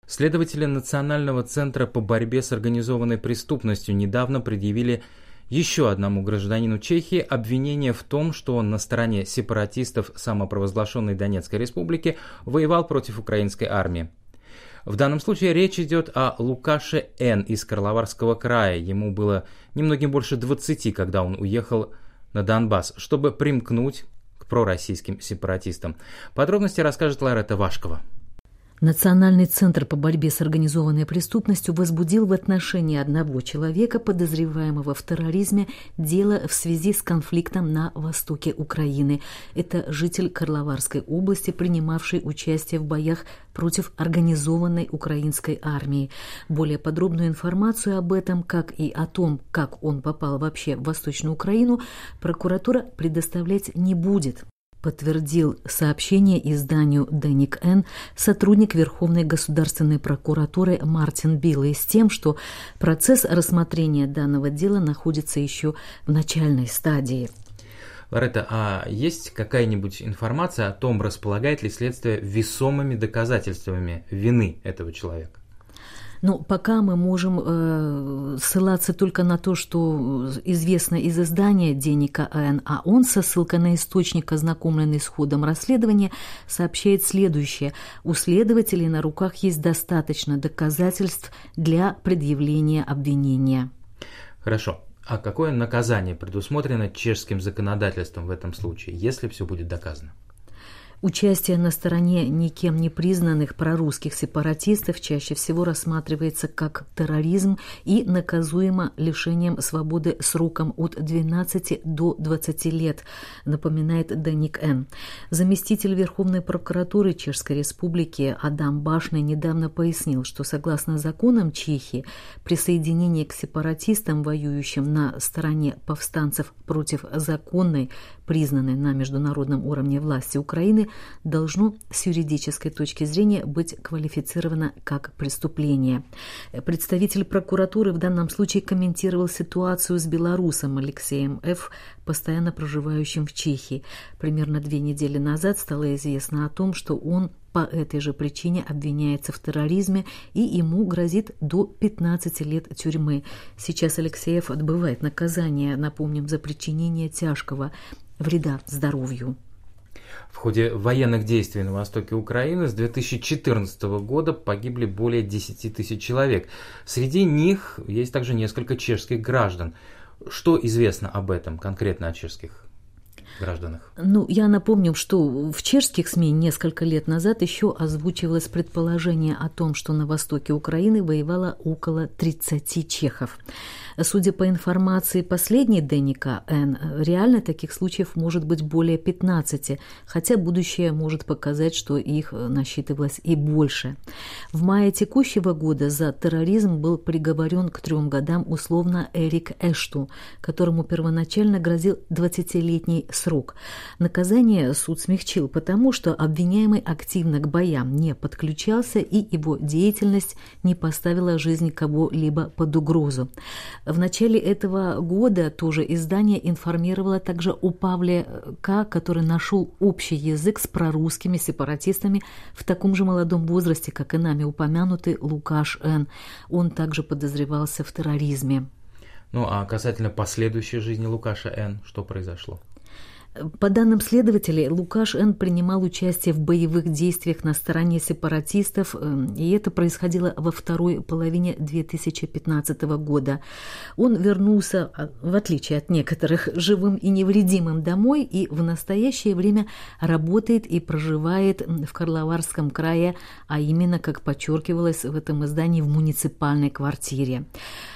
Следователи Национального центра по борьбе с организованной преступностью недавно предъявили еще одному гражданину Чехии обвинение в том, что он на стороне сепаратистов самопровозглашенной Донецкой республики воевал против украинской армии. В данном случае речь идет о Лукаше Н. из Карловарского края. Ему было немногим больше 20, когда он уехал на Донбасс, чтобы примкнуть к пророссийским сепаратистам. Подробности расскажет Ларетта Вашкова. Национальный центр по борьбе с организованной преступностью возбудил в отношении одного человека, подозреваемого в терроризме, дело в связи с конфликтом на востоке Украины. Это житель Карловарской области, принимавший участие в боях против организованной украинской армии. Более подробную информацию об этом, как и о том, как он попал вообще в Восточную Украину, прокуратура предоставлять не будет, подтвердил сообщение изданию «Деник Н» сотрудник Верховной государственной прокуратуры Мартин Билый с тем, что процесс рассмотрения данного дела находится еще в начальной стадии. Ларетта, а есть какая-нибудь информация о том, располагает ли следствие весомыми доказательствами вины этого человека? Но пока мы можем ссылаться только на то, что известно из издания «Деника Н», а он со ссылкой на источник, ознакомленный с ходом расследования, сообщает следующее. У следователей на руках есть достаточно доказательств для предъявления обвинения. Хорошо. А какое наказание предусмотрено чешским законодательством в этом случае, если все будет доказано? Участие на стороне никем не признанных прорусских сепаратистов чаще всего рассматривается как терроризм и наказуемо лишением свободы сроком от 12 до 20 лет, напоминает Деник Н. Заместитель Верховной прокуратуры Чешской Республики Адам Башный недавно пояснил, что согласно законам Чехии присоединение к сепаратистам, воюющим на стороне повстанцев против законной, признанной на международном уровне власти Украины, должно с юридической точки зрения быть квалифицировано как преступление. Представитель прокуратуры в данном случае комментировал ситуацию с белорусом Алексеем Ф., постоянно проживающим в Чехии. Примерно 2 недели назад стало известно о том, что он по этой же причине обвиняется в терроризме и ему грозит до 15 лет тюрьмы. Сейчас Алексеев отбывает наказание, напомним, за причинение тяжкого вреда здоровью. В ходе военных действий на востоке Украины с 2014 года погибли более 10 тысяч человек. Среди них есть также несколько чешских граждан. Что известно об этом, конкретно о чешских гражданах? Я напомню, что в чешских СМИ несколько лет назад еще озвучивалось предположение о том, что на востоке Украины воевало около 30 чехов. Судя по информации последней Деника Н, реально таких случаев может быть более 15, хотя будущее может показать, что их насчитывалось и больше. В мае текущего года за терроризм был приговорен к 3 годам условно Эрик Эшту, которому первоначально грозил 20-летний срок. Наказание суд смягчил, потому что обвиняемый активно к боям не подключался и его деятельность не поставила жизнь кого-либо под угрозу. В начале этого года тоже издание информировало также о Павле К., который нашел общий язык с прорусскими сепаратистами в таком же молодом возрасте, как и нами упомянутый Лукаш Н. Он также подозревался в терроризме. А касательно последующей жизни Лукаша Н., что произошло? По данным следователей, Лукаш Н. принимал участие в боевых действиях на стороне сепаратистов, и это происходило во второй половине 2015 года. Он вернулся, в отличие от некоторых, живым и невредимым домой и в настоящее время работает и проживает в Карловарском крае, а именно, как подчеркивалось в этом издании, в муниципальной квартире.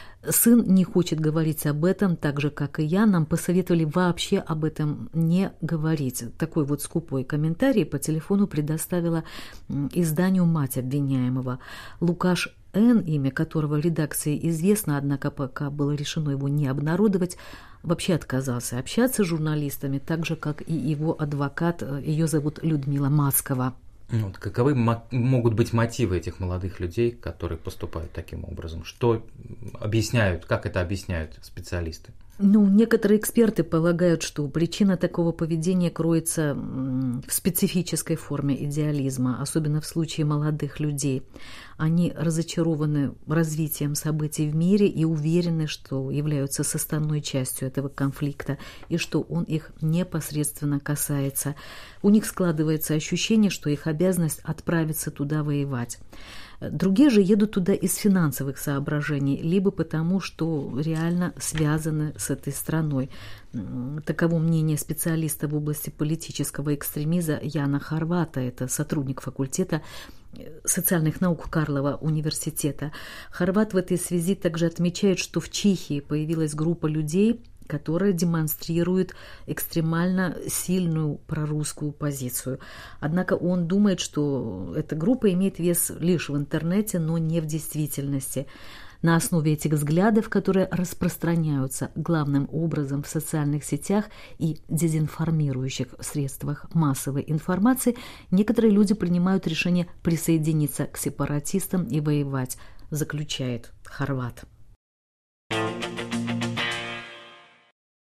Сын не хочет говорить об этом, так же, как и я. Нам посоветовали вообще об этом не говорить. Такой вот скупой комментарий по телефону предоставила изданию мать обвиняемого. Лукаш Н., имя которого редакции известно, однако пока было решено его не обнародовать, вообще отказался общаться с журналистами, так же, как и его адвокат. Ее зовут Людмила Маскова. Каковы могут быть мотивы этих молодых людей, которые поступают таким образом? Что объясняют, как это объясняют специалисты? Некоторые эксперты полагают, что причина такого поведения кроется в специфической форме идеализма, особенно в случае молодых людей. Они разочарованы развитием событий в мире и уверены, что являются составной частью этого конфликта и что он их непосредственно касается. У них складывается ощущение, что их обязанность отправиться туда воевать. Другие же едут туда из финансовых соображений, либо потому, что реально связаны с этой страной. Таково мнение специалиста в области политического экстремизма Яна Хорвата, это сотрудник факультета социальных наук Карлова университета. Хорват в этой связи также отмечает, что в Чехии появилась группа людей, которая демонстрирует экстремально сильную прорусскую позицию. Однако он думает, что эта группа имеет вес лишь в интернете, но не в действительности. На основе этих взглядов, которые распространяются главным образом в социальных сетях и дезинформирующих средствах массовой информации, некоторые люди принимают решение присоединиться к сепаратистам и воевать, заключает Хорват.